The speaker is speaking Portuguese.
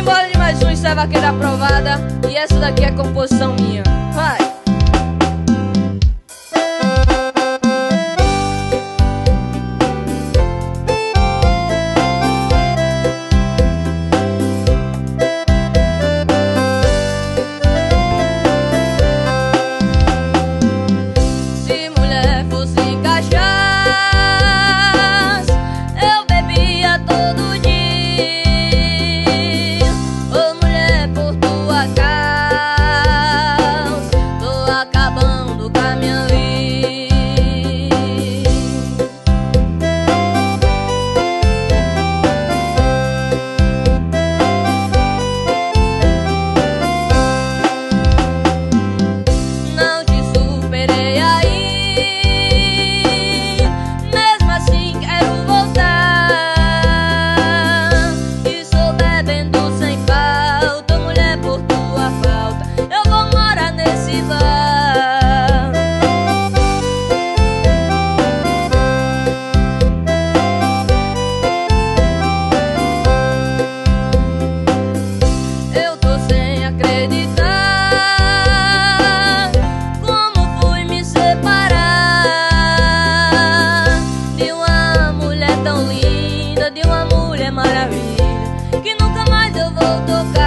embora de mais um, isso é Vaqueira Aprovada. E essa daqui é composição minha. Vai! Se mulher fosse cachaça, eu bebia todo dia. Ô mulher, por tua causa, tô acabando com a minha vida. Não te superei aí, mesmo assim quero voltar. E sou bebendo sem falta, mulher, por tua falta eu vou morar nesse bar. Eu tô sem acreditar como fui me separar de uma mulher tão linda, de uma mulher maravilha, que nunca mais eu vou tocar.